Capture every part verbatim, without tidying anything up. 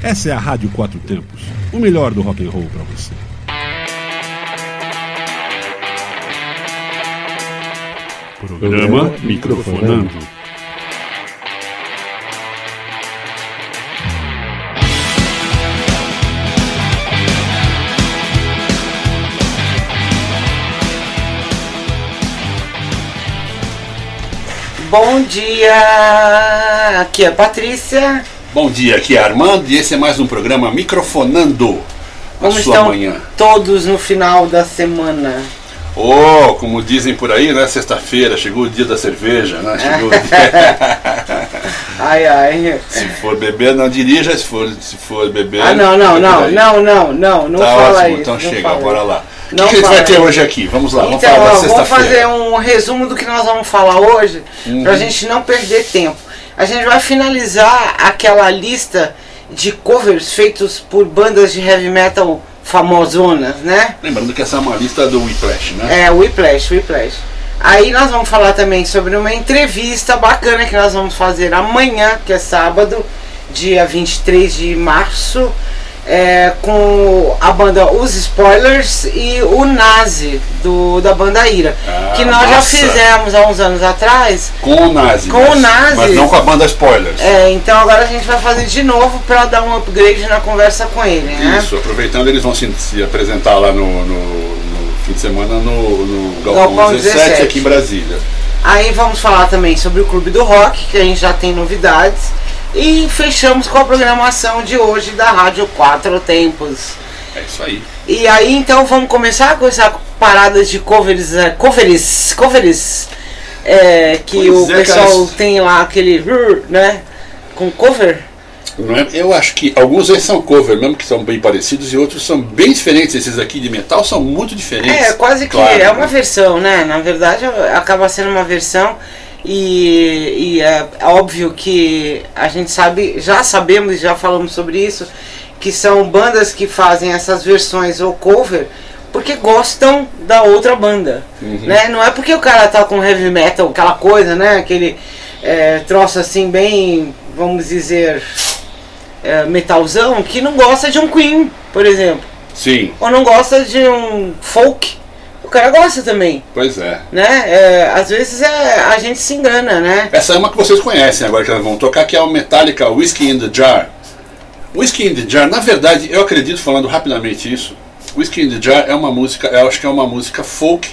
Essa é a Rádio Quatro Tempos, o melhor do rock and roll para você. Programa Microfonando. Bom dia, aqui é a Patrícia. Bom dia, aqui é Armando e esse é mais um programa Microfonando. Como estão manhã. Todos no final da semana? Oh, como dizem por aí, né? Sexta-feira, chegou o dia da cerveja, né? Chegou o dia... Ai, ai. Se for beber, não dirija, se for, se for beber... Ah, não, não, não, não, não, não, não tá fala ótimo, isso. então chega, fala. bora lá. O Não que, que a gente vai ter isso. hoje aqui? Vamos lá, então, vamos falar da sexta-feira. Vamos fazer um resumo do que nós vamos falar hoje, uhum. Pra gente não perder tempo. A gente vai finalizar aquela lista de covers feitos por bandas de heavy metal famosonas, né? Lembrando que essa é uma lista do Whiplash, né? É, Whiplash, Whiplash. Aí nós vamos falar também sobre uma entrevista bacana que nós vamos fazer amanhã, que é sábado, dia vinte e três de março, é, com a banda Os Spoilers e o Nazi, do, da banda Ira. Ah, que nós nossa. já fizemos há uns anos atrás. Com o Nazi. Com mas, o Nazi. Mas não com a banda Spoilers. É, então agora a gente vai fazer de novo para dar um upgrade na conversa com ele, né? Isso, aproveitando, eles vão se, se apresentar lá no, no, no fim de semana no, no Galpão, Galpão dezessete, dezessete aqui em Brasília. Aí vamos falar também sobre o Clube do Rock, que a gente já tem novidades. E fechamos com a programação de hoje da Rádio Quatro Tempos. É isso aí. E aí então vamos começar com essa parada de covers, covers, covers, é, que pois o é, pessoal cara, tem lá aquele, né, com cover. Não é? Eu acho que alguns aí são cover, mesmo que são bem parecidos, e outros são bem diferentes. Esses aqui de metal são muito diferentes. É, quase que claro, é uma né? versão, né? Na verdade acaba sendo uma versão. E, e é óbvio que a gente sabe, já sabemos, já falamos sobre isso, que são bandas que fazem essas versões ou cover porque gostam da outra banda, uhum. né? Não é porque o cara tá com heavy metal, aquela coisa, né? Aquele é, troço assim bem, vamos dizer, é, metalzão, que não gosta de um Queen, por exemplo. Sim. Ou não gosta de um folk. O cara gosta também. Pois é. Né? É, às vezes é, a gente se engana, né? Essa é uma que vocês conhecem agora que elas vão tocar, que é o Metallica Whiskey in the Jar. Whiskey in the Jar, na verdade, eu acredito, falando rapidamente isso, Whiskey in the Jar é uma música, eu acho que é uma música folk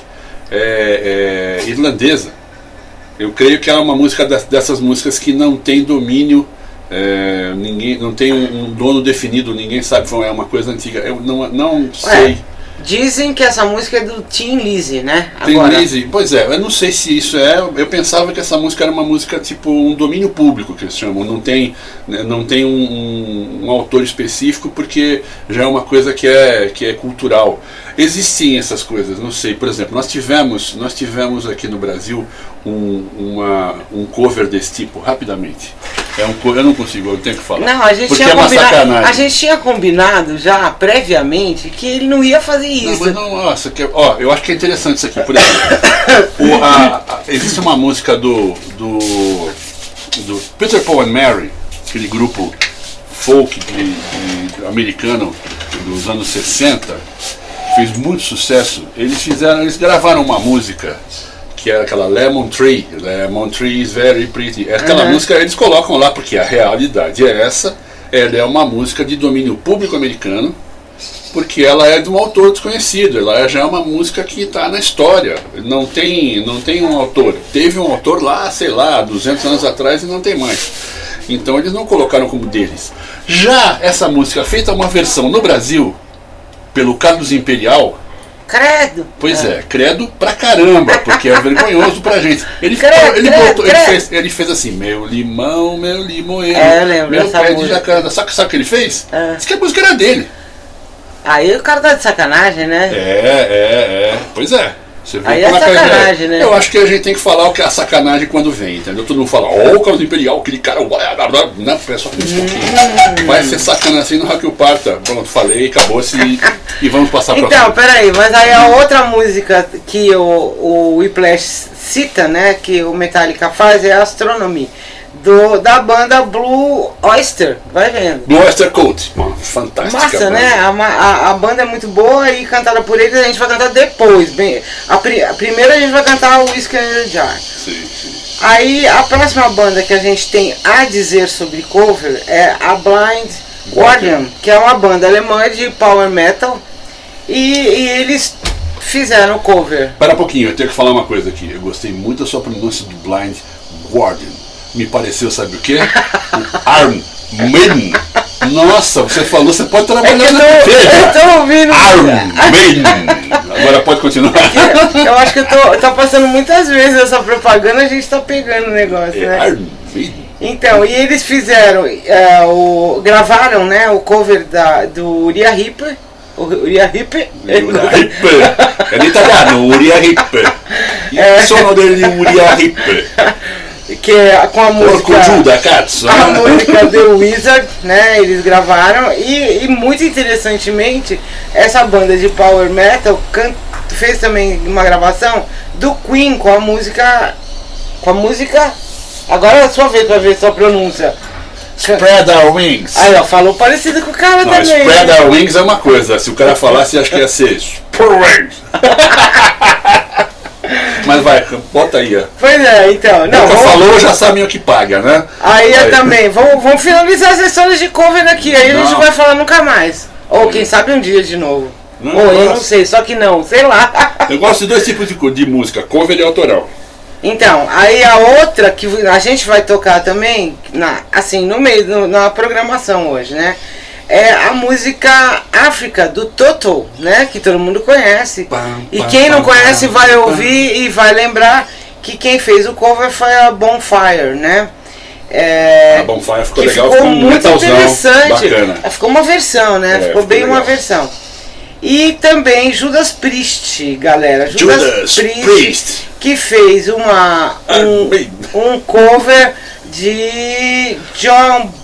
é, é, irlandesa. Eu creio que ela é uma música dessas músicas que não tem domínio, é, ninguém, não tem um, um dono definido, ninguém sabe, é uma coisa antiga. Eu não, não sei. É. Dizem que essa música é do Tim Lizzy, né? Tim Lizzy, pois é, eu não sei se isso é, eu pensava que essa música era uma música tipo um domínio público, que eles chamam, não tem, não tem um, um, um autor específico, porque já é uma coisa que é, que é cultural. Existem essas coisas, não sei, por exemplo, nós tivemos, nós tivemos aqui no Brasil um, uma, um cover desse tipo, rapidamente. É um, eu não consigo, eu tenho que falar. Não, a gente, porque tinha é uma combinado, sacanagem. a gente tinha combinado já previamente que ele não ia fazer isso. Não, mas não, nossa, que, ó, eu acho que é interessante isso aqui, por exemplo. o, a, a, existe uma música do, do, do Peter, Paul and Mary, aquele grupo folk de, de, americano dos anos sessenta, que fez muito sucesso. Eles fizeram, eles gravaram uma música que era aquela Lemon Tree, Lemon Tree is very pretty. Aquela uhum. música eles colocam lá porque a realidade é essa. Ela é uma música de domínio público americano, porque ela é de um autor desconhecido. Ela já é uma música que está na história. Não tem, não tem um autor. Teve um autor lá, sei lá, duzentos anos atrás e não tem mais. Então eles não colocaram como deles. Já essa música feita uma versão no Brasil pelo Carlos Imperial. Credo! Pois é, credo pra caramba, porque é vergonhoso pra gente. Ele, credo, ele, credo, botou, credo. Ele, fez, ele fez assim, meu limão, meu limoeiro, é, eu lembro meu dessa pé música. de jacaranda. Sabe, sabe o que ele fez? É. Disse que a música era dele. Aí o cara tá de sacanagem, né? É, é, é. Pois é. Você vê aí é sacanagem, né? Eu acho que a gente tem que falar o que é a sacanagem quando vem, entendeu? Todo mundo fala, ó, oh, o Carlos Imperial, aquele cara, não, é só um pouquinho. Vai ser sacana assim no Raquel Parta. Pronto, falei, acabou-se e vamos passar pra Então, peraí, mas aí a outra música que o, o Whiplash cita, né, que o Metallica faz é Astronomy, do, da banda Blue Oyster, vai vendo. Blue Oyster Cult, mano, fantástica. Massa, banda. né? A, a, a banda é muito boa e cantada por eles a gente vai cantar depois. Bem, a, a primeira a gente vai cantar o Whiskey in the Jar. Sim, sim. Aí a próxima banda que a gente tem a dizer sobre cover é a Blind Guardian, que é uma banda alemã de power metal e, e eles fizeram cover. Espera um pouquinho, eu tenho que falar uma coisa aqui. Eu gostei muito da sua pronúncia do Blind Guardian. Me pareceu, sabe o quê? O Arm Maiden. Nossa, você falou, você pode trabalhar É na que eu, tô, eu tô ouvindo. Arm Maiden. Agora pode continuar. Eu acho que eu tô, tô passando muitas vezes essa propaganda, a gente tá pegando o negócio, É, né? Arm Maiden. Então, e eles fizeram, é, o, gravaram, né, o cover da, do Uriah Heep. O Uriah Heep? Uriah Heep. É in italiano, Uriah Heep. É. Il sono degli Uriah Heep. Que é com a música. Porco Giuda, cazzo. A música The Wizard, né? Eles gravaram e, e muito interessantemente essa banda de power metal can, fez também uma gravação do Queen com a música. Com a música. Agora é a sua vez pra ver sua pronúncia. Spread our wings. Aí ó, falou parecido com o cara Não, também. spread né? our wings é uma coisa. Se o cara falasse, acho que ia ser spread wings. Mas vai, bota aí, ó. Pois é, então. Não, Nunca vamos, falou, já sabem o que paga, né? aí é Aí. também. Vamos, vamos finalizar as sessões de cover aqui. Aí a gente Não. vai falar nunca mais. Ou quem sabe um dia de novo. Não, Ou eu não nossa. sei, só que não, sei lá. Eu gosto de dois tipos de, co- de música, cover e autoral. Então, aí a outra que a gente vai tocar também, na, assim, no meio, no- na programação hoje, né? É a música África, do Toto, né? Que todo mundo conhece. Pam, E pam, quem não pam, conhece pam, vai pam. ouvir e vai lembrar que quem fez o cover foi a Bonfire, né? É, A Bonfire ficou que legal, ficou ficou um muito metalzão interessante. bacana. Ficou uma versão, né? É, ficou ficou bem uma legal. versão. E também Judas Priest, galera. Judas, Judas Priest, Priest. que fez uma, um, Amém. um cover de John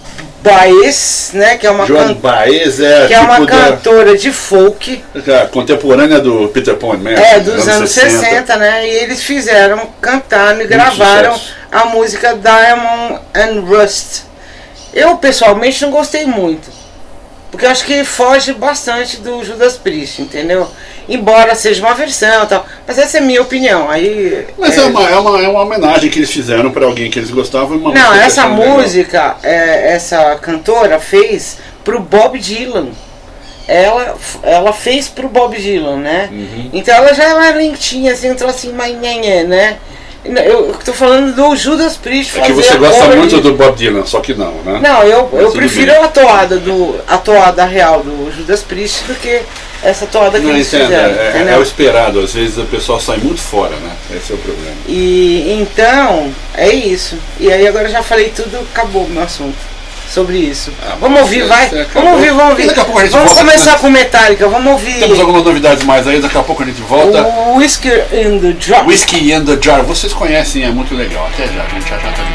Baez, né? Que é uma, Joan can, Baez é que é uma tipo da, cantora de folk. da contemporânea do Peter Paul and Mary. É, dos anos sessenta, né? E eles fizeram, cantaram e gravaram sucesso. a música Diamond and Rust. Eu, pessoalmente, não gostei muito. Porque eu acho que foge bastante do Judas Priest, entendeu? Embora seja uma versão e tal. Mas essa é a minha opinião. Aí, Mas é, uma, é, uma, é uma homenagem que eles fizeram pra alguém que eles gostavam. E uma Não, música que essa acharam legal. música, é, essa cantora fez pro Bob Dylan. Ela, ela fez pro Bob Dylan, né? Uhum. Então ela já é uma lentinha, assim, um trocinho mais nhenhé, né? Eu tô falando do Judas Priest É que fazer você a gosta cover muito de- do Bob Dylan, só que não, né? Não, eu, Mas eu tudo prefiro bem. a toada, do, a toada real do Judas Priest do que essa toada que Não, eles entenda, fizeram, é, é entendeu? o esperado, às vezes o pessoal sai muito fora, né? Esse é o problema. E então, é isso. E aí agora eu já falei tudo, acabou o meu assunto sobre isso. Ah, vamos ouvir, você- vai? você acabou. Vamos ouvir, vamos ouvir. E daqui a pouco a gente Vamos volta, começar né? com Metallica, vamos ouvir Temos algumas novidades mais aí, daqui a pouco a gente volta. o Whiskey in the Jar. Whiskey in the Jar, vocês conhecem, é muito legal. Até já, a gente já já tá de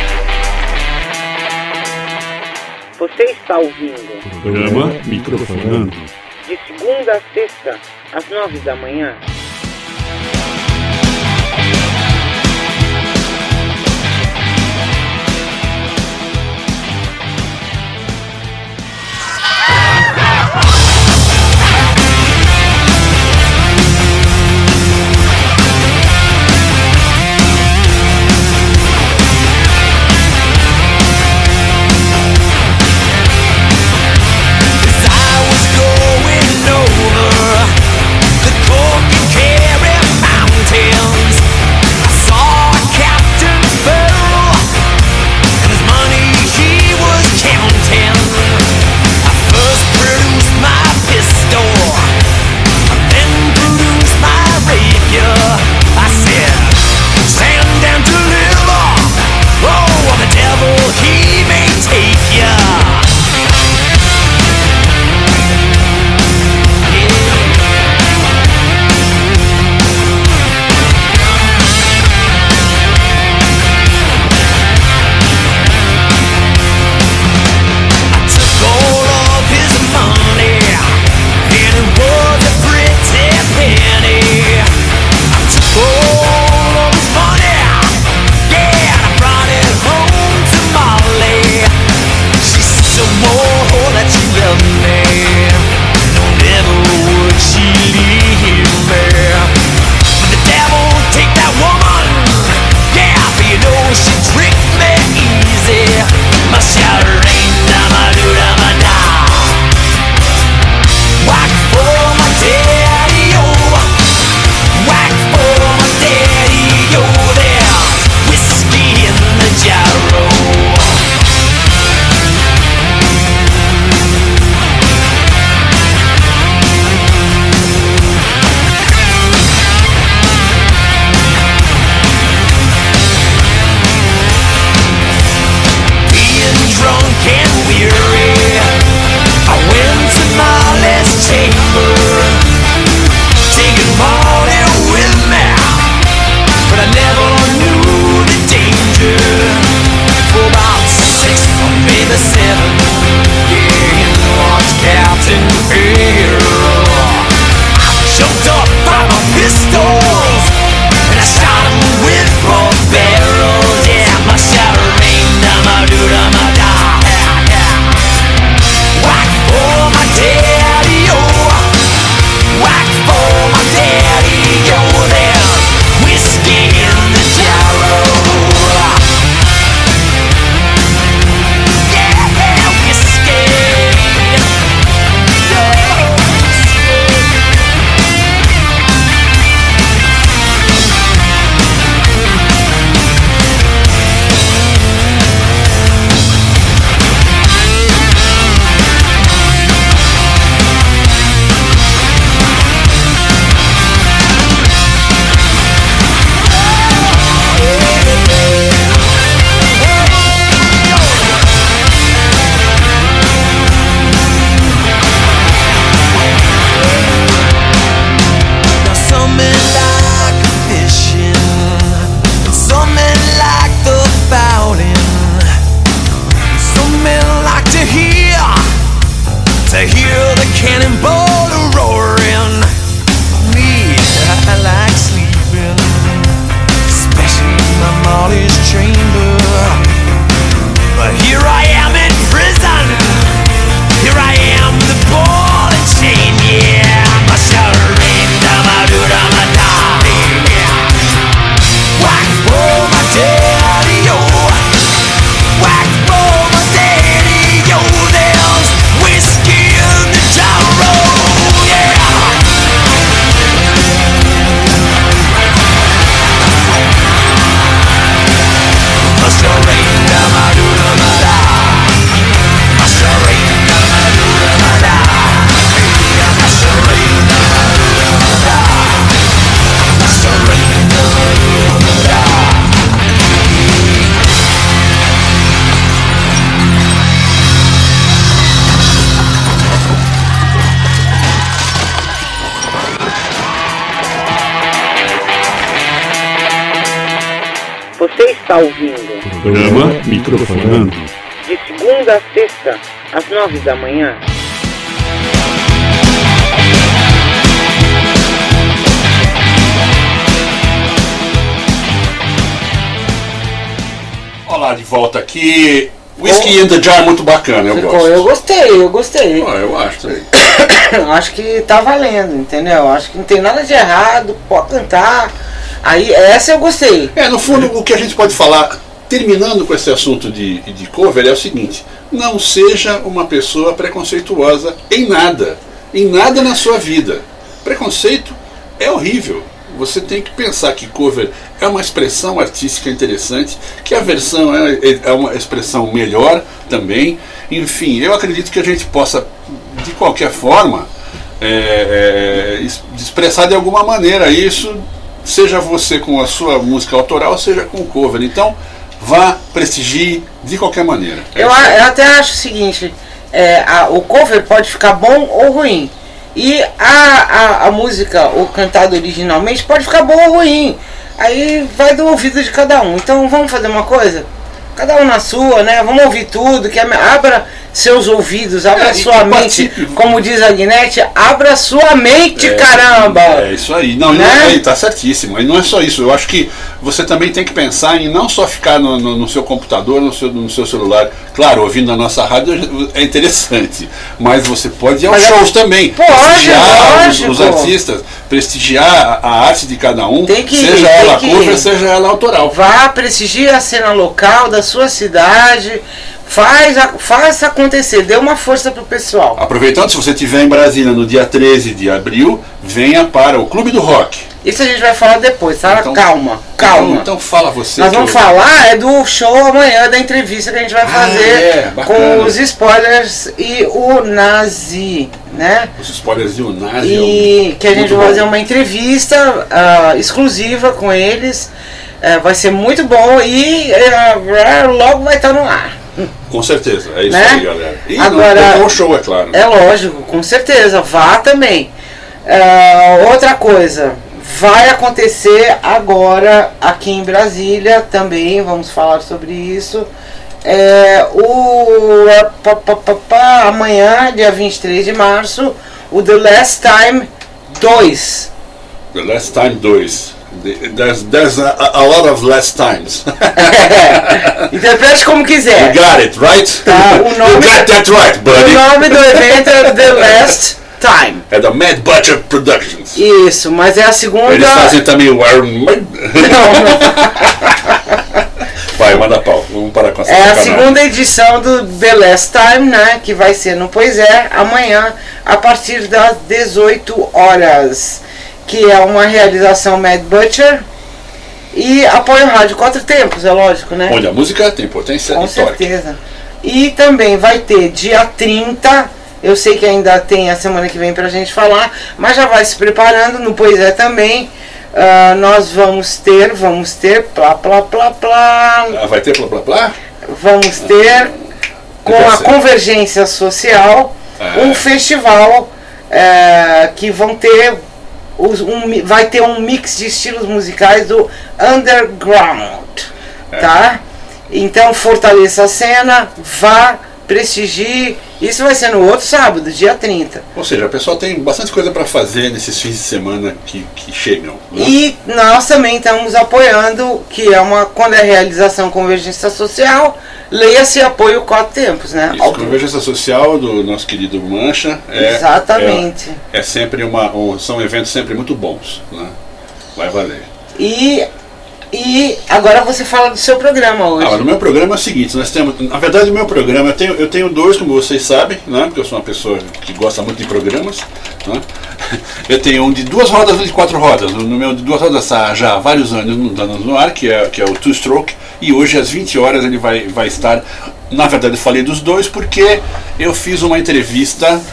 volta. Você está ouvindo Programa Microfonando. de segunda a sexta, às nove da manhã. I was going over the Cork and seven, yeah, in one's Captain Fear. I choked up by my pistols, and I shot him with both barrels. Yeah, my shadow rained on my dude on my die. Whack for my daddy, oh. Whack for my daddy, oh. There's whiskey in the jarrow. Yeah, yeah, whiskey. Yeah, whiskey. Now some men like fishing, some men like the fouling, some men like to hear, to hear the cannonball roaring. Me, I like sleeping, especially in my Molly's chamber. But here I am in prison, here I am the ball and chain, yeah. My shower rain, down my dude, I'm a die. Whack for my daddy, yo. Whack for my daddy, yo. There's whiskey in the jarrow, yeah. My shower rain, down my dude, I'm a die. My shower rain, down my dude, I'm a die. My shower rain, down my dude, I'm a die. My shower rain, down my dude, I'm a die. Você está ouvindo Programa Microfonando. de segunda a sexta, às nove da manhã. Olá, de volta aqui. Whiskey in the Jar é muito bacana, eu Ficou, gosto. eu gostei, eu gostei. Ah, eu acho aí. Acho que tá valendo, entendeu? Acho que não tem nada de errado, pode cantar. Aí, essa eu gostei. É, no fundo, o que a gente pode falar, terminando com esse assunto de, de cover, é o seguinte: não seja uma pessoa preconceituosa em nada, em nada na sua vida. Preconceito é horrível. Você tem que pensar que cover é uma expressão artística interessante, que a versão é, é uma expressão melhor também. Enfim, eu acredito que a gente possa, de qualquer forma, é, é, expressar de alguma maneira isso, seja você com a sua música autoral, seja com cover. Então, vá, prestigie de qualquer maneira. É Eu, isso a- aí. eu até acho o seguinte, é, a- o cover pode ficar bom ou ruim. E a, a, a música, o cantado originalmente, pode ficar bom ou ruim. Aí vai do ouvido de cada um. Então vamos fazer uma coisa? Cada um na sua, né? Vamos ouvir tudo. Que é- abra seus ouvidos, abra É, e sua que mente. participe. Como diz a Guinete, abra sua mente, É, caramba! É isso aí. Não, Né? não é, tá certíssimo. E não é só isso. Eu acho que você também tem que pensar em não só ficar no, no- no seu computador, no seu, no seu celular. Claro, ouvindo a nossa rádio é interessante. Mas você pode ir aos Mas é- shows também. Pode, prestigiar os, lógico. os artistas, prestigiar a, a arte de cada um, Tem que ir, seja tem ela que cover, ir. seja ela autoral. Vá, prestigie a cena local da sua cidade. Faz, a- faz acontecer, dê uma força pro pessoal. Aproveitando, se você estiver em Brasília no dia treze de abril, venha para o Clube do Rock. Isso a gente vai falar depois, tá? Então- calma, calma. Então, então fala você. Nós que vamos eu- falar é do show amanhã, da entrevista que a gente vai fazer é, bacana. com os spoilers e o Nazi, né? Os spoilers de Unazi. E que a gente muito vai bom. fazer uma entrevista ah, exclusiva com eles. Eh, vai ser muito bom e eh, logo vai estar no ar. Com certeza, é isso Né? aí, galera. E Agora- não, tem um show, é claro. É lógico, com certeza, vá também. Ah, outra coisa, vai acontecer agora aqui em Brasília também, vamos falar sobre isso. É, o agora, pá, pá, pá, pá, amanhã, dia vinte e três de março, o The Last Time dois. The Last Time dois. There's, there's a, a lot of last times. Interprete como quiser. You got it, right? Tá, o nome, you got that right, buddy. O nome do evento é The Last Time. É da Mad Butcher Productions. Isso, mas é a segunda... Eles fazem também o Iron Man. Não, não. Vai, manda pau. Vamos parar com essa É a sacanagem. segunda edição do The Last Time, né? Que vai ser no Pois É, amanhã, a partir das dezoito horas. Que é uma realização Mad Butcher. E apoio Rádio Quatro Tempos, é lógico, né? Onde a música tem potência Com histórica. certeza. E também vai ter dia trinta, eu sei que ainda tem a semana que vem pra gente falar, mas já vai se preparando, no Pois É também. Uh, nós vamos ter, vamos ter, plá, plá, plá, plá. Ah, vai ter blá blá blá? Vamos ter, com a Convergência Social, É. um festival é, que vão ter, os, um, vai ter um mix de estilos musicais do underground, É. tá? Então fortaleça a cena, vá, prestigie. Isso vai ser no outro sábado, dia trinta. Ou seja, a pessoa tem bastante coisa para fazer nesses fins de semana que, que chegam. Né? E nós também estamos apoiando, que é uma, quando é realização Convergência Social, leia-se apoio Quatro Tempos, né? Isso, a Convergência Social do nosso querido Mancha é, Exatamente. é, é sempre uma, um, são eventos sempre muito bons, né? Vai valer. E, e agora você fala do seu programa hoje. Ah, no meu programa é o seguinte, nós temos, na verdade o meu programa, eu tenho, eu tenho dois, como vocês sabem, né? Porque eu sou uma pessoa que gosta muito de programas, né? Eu tenho um de duas rodas e um de quatro rodas. No meu de duas rodas há já há vários anos no, no ar, que é, que é o Two Stroke, e hoje às vinte horas ele vai, vai estar. Na verdade eu falei dos dois porque eu fiz uma entrevista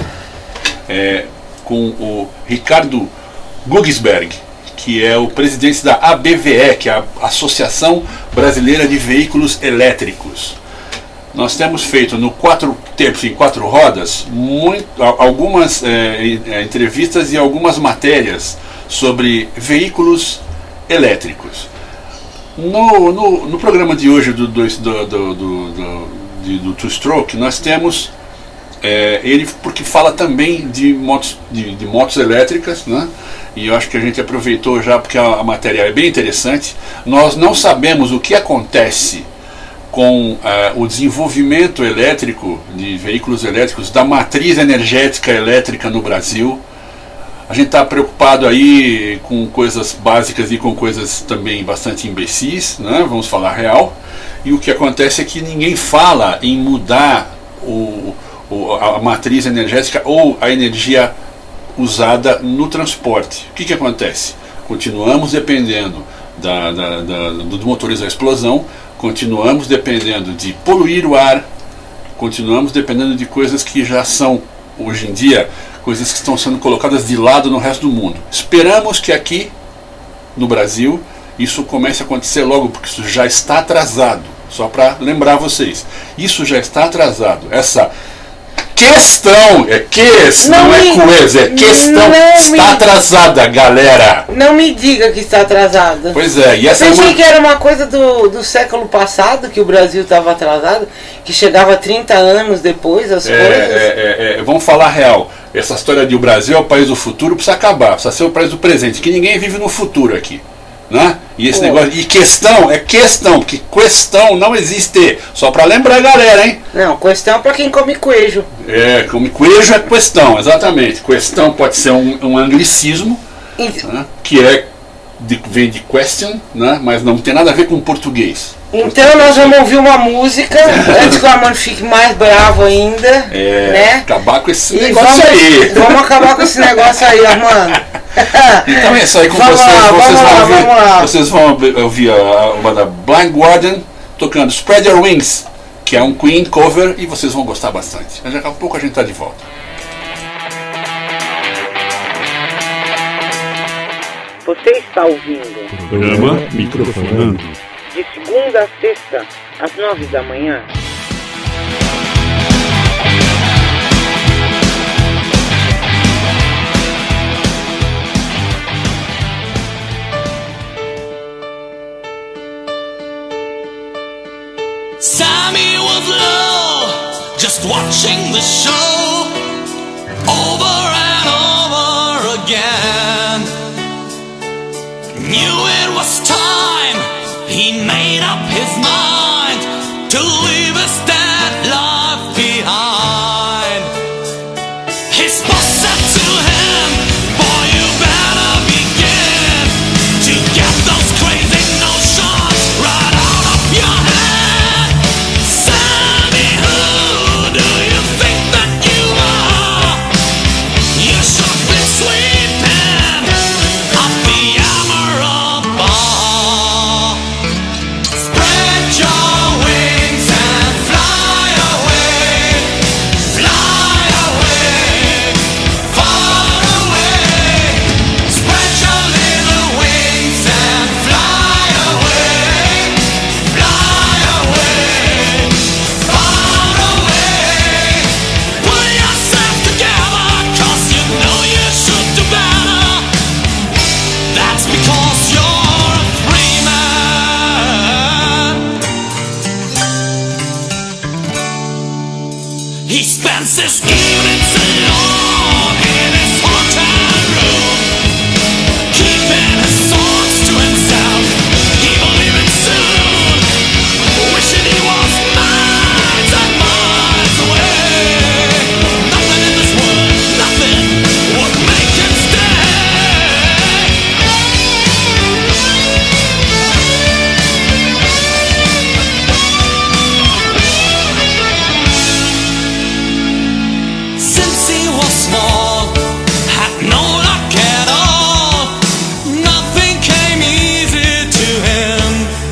é, com o Ricardo Gugsberg, que é o presidente da A B V E, que é a Associação Brasileira de Veículos Elétricos. Nós temos feito no quatro tempos em quatro rodas muito, algumas é, entrevistas e algumas matérias sobre veículos elétricos. No, no, no programa de hoje do, do, do, do, do, do, do Two Stroke, nós temos é, ele porque fala também de motos, de, de motos elétricas, né? E eu acho que a gente aproveitou já porque a, a matéria é bem interessante. Nós não sabemos o que acontece com uh, o desenvolvimento elétrico de veículos elétricos, da matriz energética elétrica no Brasil. A gente está preocupado aí com coisas básicas e com coisas também bastante imbecis, né? Vamos falar real. E o que acontece é que ninguém fala em mudar o, o, a matriz energética ou a energia usada no transporte. O que, que acontece? Continuamos dependendo da, da, da, dos motores a explosão, continuamos dependendo de poluir o ar, continuamos dependendo de coisas que já são, hoje em dia, coisas que estão sendo colocadas de lado no resto do mundo. Esperamos que aqui, no Brasil, isso comece a acontecer logo, porque isso já está atrasado. Só para lembrar vocês, isso já está atrasado. Essa questão, é questão, não, não é coisa, é questão, está me, atrasada, galera. Não me diga que está atrasada. Pois é, e essa eu pensei é uma... que era uma coisa do, do século passado, que o Brasil estava atrasado, que chegava trinta anos depois as é, coisas. É, é, é, vamos falar real, essa história de o Brasil é o país do futuro precisa acabar, precisa ser o país do presente, que ninguém vive no futuro aqui. Né? E esse Pô. negócio, e questão, é questão, que questão não existe. Só para lembrar a galera, hein? Não, questão é para quem come queijo. É, come queijo é questão, exatamente. Questão pode ser um, um anglicismo, Ent... né? Que é de, vem de question, né? Mas não tem nada a ver com português. Então nós vamos ouvir uma música antes que o Armando fique mais bravo ainda. É, né? acabar com esse e negócio vamos, aí. Vamos acabar com esse negócio aí, Armando. Então é isso aí com vamos vocês. Lá, vocês, vamos vão lá, ouvir, vocês vão ouvir a, a banda Blind Guardian tocando Spread Your Wings, que é um Queen cover, e vocês vão gostar bastante. Daqui a pouco a gente está de volta. Você está ouvindo Programa Microfonando. de segunda a sexta, às nove da manhã. Sammy was low, just just watching the show over and over again. Knew it was time, he made up his mind to leave his dead life behind. His boss said to him, boy, you better begin to get those crazy notions right out of your head. Sammy, who do you think that you are? You should be sleeping at the Emerald Bar. Spread your wings and fly away, fly away, far away. Spread your little wings and fly away, fly away, far away. Put yourself together, 'cause you know you should do better. That's because you're a free man. He spends his evenings alone in his hotel room, keeping his thoughts to himself. He believing soon, wishing he was miles and miles away. Nothing in this world, nothing would make him stay. Since he was small, had no luck at all. Nothing came easy to him.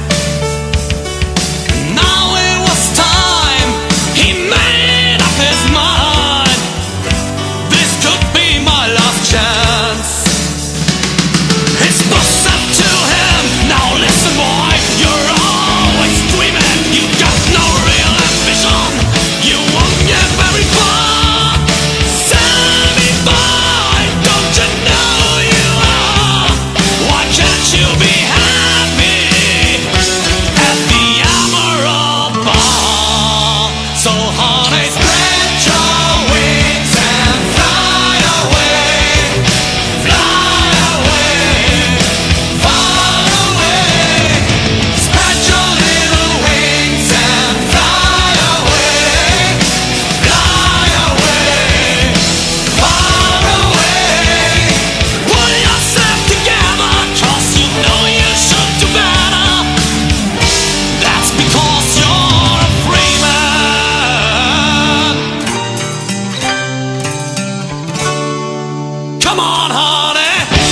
Now it was time, he made up his mind. This could be my last chance. His boss said to him, now listen boy, you're always dreaming. You got no real ambition, you won't get very far. Sammy boy, don't you know you are? Why can't you be happy at the Emerald Bar? So honey, spread your wings and fly away, fly away, far away. Spread your little wings and fly away, fly away, far away. Put yourself together, 'cause you know you should do better. That's because you're a free man. Come on, honey.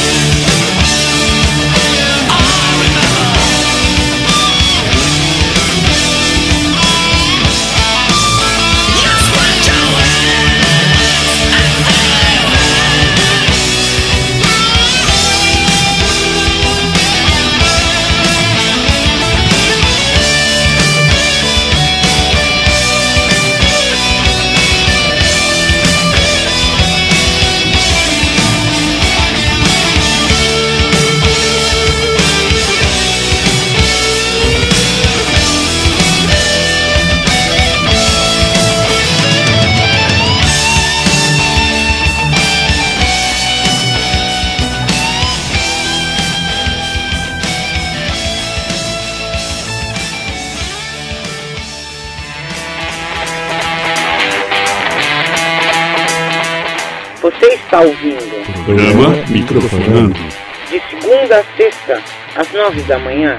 I remember. You spread your wings and fly away. Você está ouvindo Programa Microfonando. de segunda a sexta, às nove da manhã.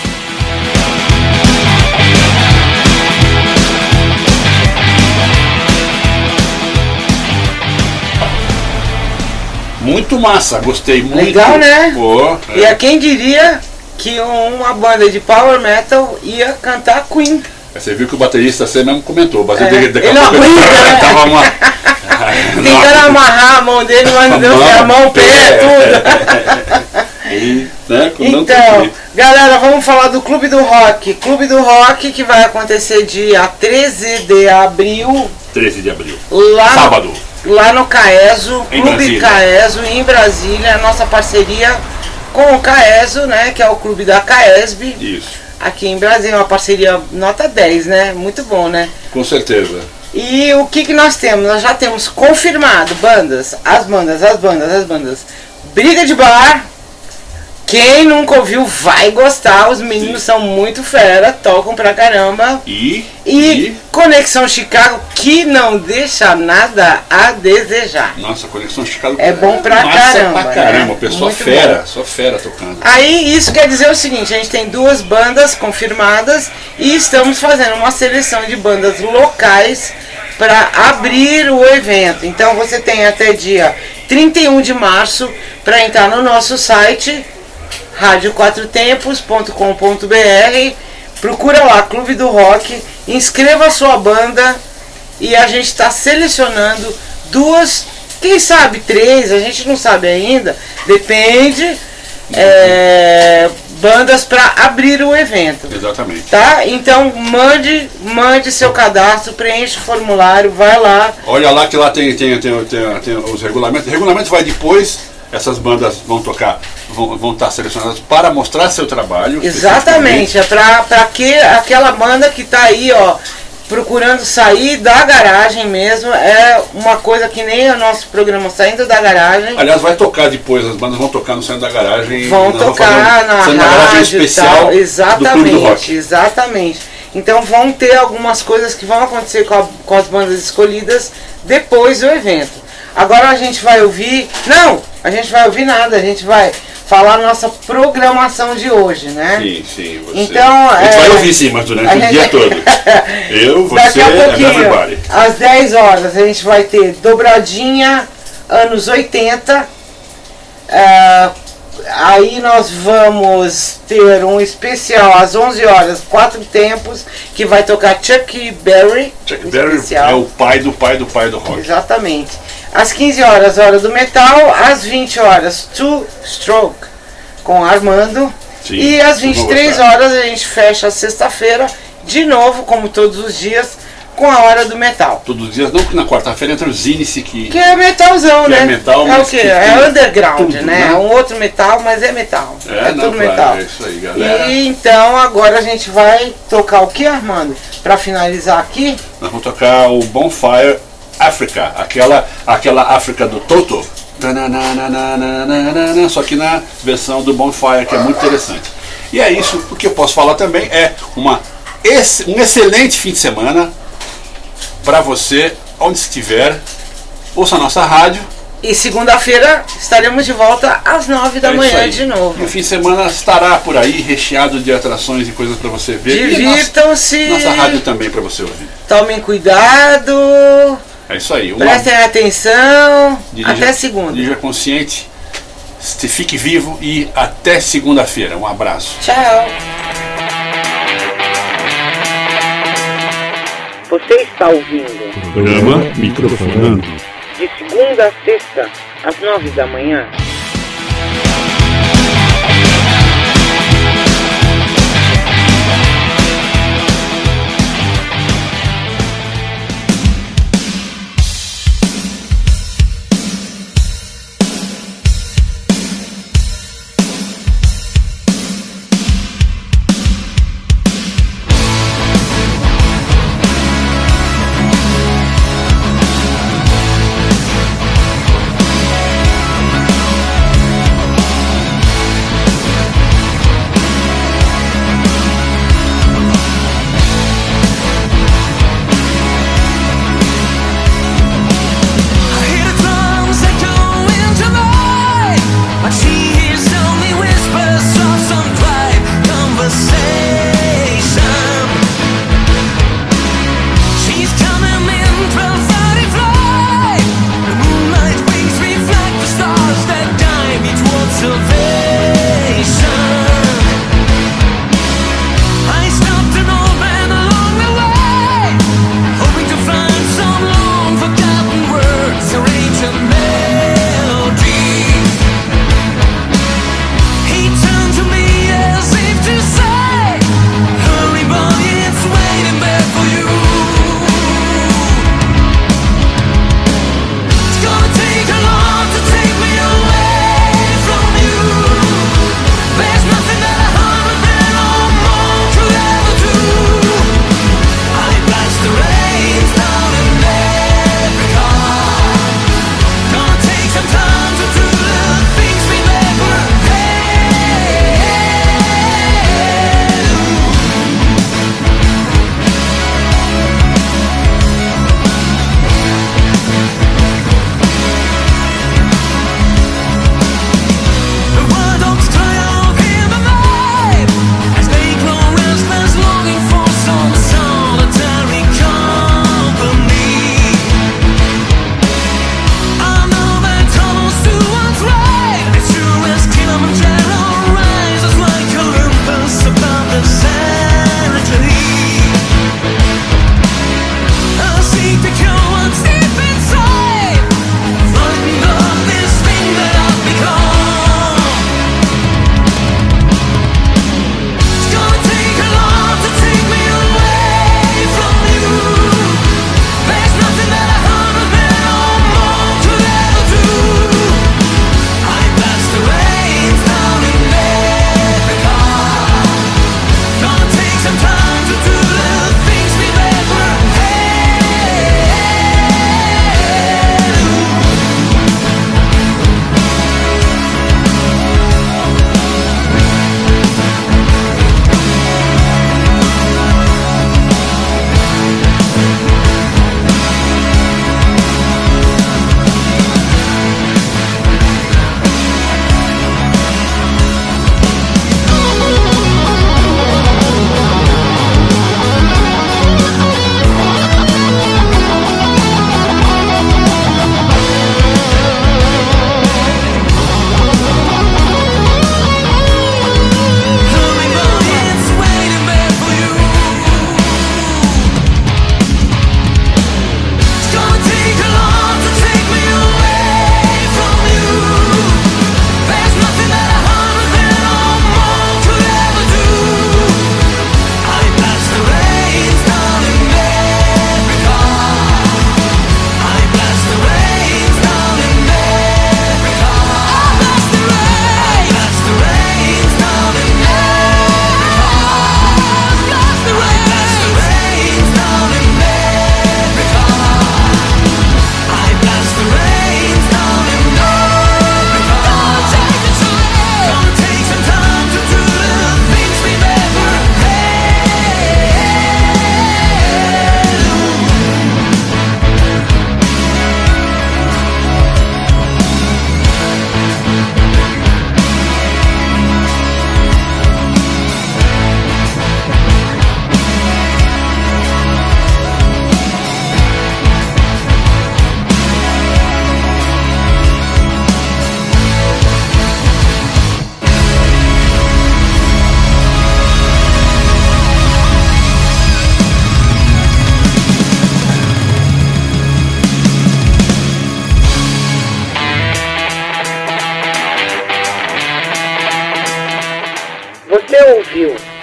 Muito massa, gostei muito. Legal, né? Pô, é. E a quem diria que uma banda de power metal ia cantar Queen. Você viu que o baterista você mesmo comentou. O baterista É, daqui a ele pouco não aguenta, né? tava uma. Tentando amarrar a mão dele, mas não deu certo, a mão, o pé, tudo. E, né, com tanto Então, jeito. galera, vamos falar do Clube do Rock. Clube do Rock que vai acontecer dia treze de abril. treze de abril. Lá Sábado. Lá no Caeso, Em Clube Brasília. Caeso, em Brasília, a nossa parceria com o Caeso, né, que é o clube da Caesb. Isso. Aqui em Brasília, uma parceria nota dez, né? Muito bom, né? Com certeza. E o que, que nós temos? Nós já temos confirmado bandas, as bandas, as bandas, as bandas. Briga de Bar. Quem nunca ouviu vai gostar, os meninos Sim. são muito fera, tocam pra caramba. E, e, e Conexão Chicago, que não deixa nada a desejar. Nossa, Conexão Chicago é bom pra massa caramba. pra caramba, né? pessoa muito fera, bom. só fera tocando. Aí isso quer dizer o seguinte, a gente tem duas bandas confirmadas e estamos fazendo uma seleção de bandas locais para abrir o evento. Então você tem até dia trinta e um de março para entrar no nosso site rádio quatro tempos ponto com ponto b r, procura lá Clube do Rock, inscreva a sua banda e a gente está selecionando duas, quem sabe três, a gente não sabe ainda, depende, é, bandas para abrir o evento. Exatamente. Tá? Então mande, mande seu cadastro, preenche o formulário, vai lá. Olha lá que lá tem, tem, tem, tem, tem os regulamentos. O regulamento vai depois. Essas bandas vão tocar, vão, vão estar selecionadas para mostrar seu trabalho. Exatamente, é para que aquela banda que está aí, ó, procurando sair da garagem mesmo, é uma coisa que nem o nosso programa Saindo da Garagem. Aliás, vai tocar depois, as bandas vão tocar no Saindo da Garagem. Vão tocar na rádio, garagem especial tal, exatamente, do Clube do Rock. Exatamente. Então vão ter algumas coisas que vão acontecer com, a, com as bandas escolhidas depois do evento. Agora a gente vai ouvir... Não, a gente vai ouvir nada, a gente vai falar a nossa programação de hoje, né? Sim, sim. Você... Então, a gente é... vai ouvir sim, mas durante gente... o dia todo. Eu, você, daqui a pouquinho, everybody. às dez horas, a gente vai ter Dobradinha, anos oitenta. Uh, aí nós vamos ter um especial às onze horas, Quatro Tempos, que vai tocar Chuck Berry. Chuck Berry é o pai do pai do pai do rock. Exatamente. Às quinze horas, Hora do Metal. Às vinte horas, Two Stroke, com Armando. Sim, e às vinte e três horas a gente fecha a sexta-feira, de novo, como todos os dias, com a Hora do Metal. Todos os dias, não, que na quarta-feira entra o Zinice, que... Que é metalzão, que né? É metal, é o quê? É underground, tudo, né? né? É um outro metal, mas é metal. É, é não, tudo claro, metal. É isso aí, galera. E então agora a gente vai tocar o que, Armando? Pra finalizar aqui? Nós vamos tocar o Bonfire Africa, aquela, aquela África do Toto. Só que na versão do Bonfire, que é muito interessante. E é isso, o que eu posso falar também é uma, um excelente fim de semana para você, onde estiver, ouça a nossa rádio. E segunda-feira estaremos de volta às nove da é manhã de novo. E o fim de semana estará por aí, recheado de atrações e coisas para você ver. Divirtam-se. Nossa, nossa rádio também para você ouvir. Tomem cuidado. É isso aí. Uma... Prestem atenção. Dirija, até segunda. Dirija consciente. Fique vivo e até segunda-feira. Um abraço. Tchau. Você está ouvindo Programa Microfonando. De segunda a sexta, às nove da manhã.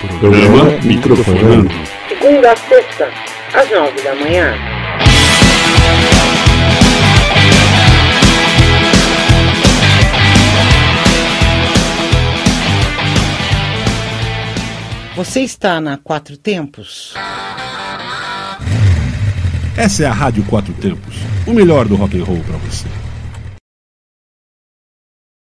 Programa Microfonando. Segunda a sexta, às nove da manhã. Você está na Quatro Tempos? Essa é a Rádio Quatro Tempos, o melhor do rock and roll para você.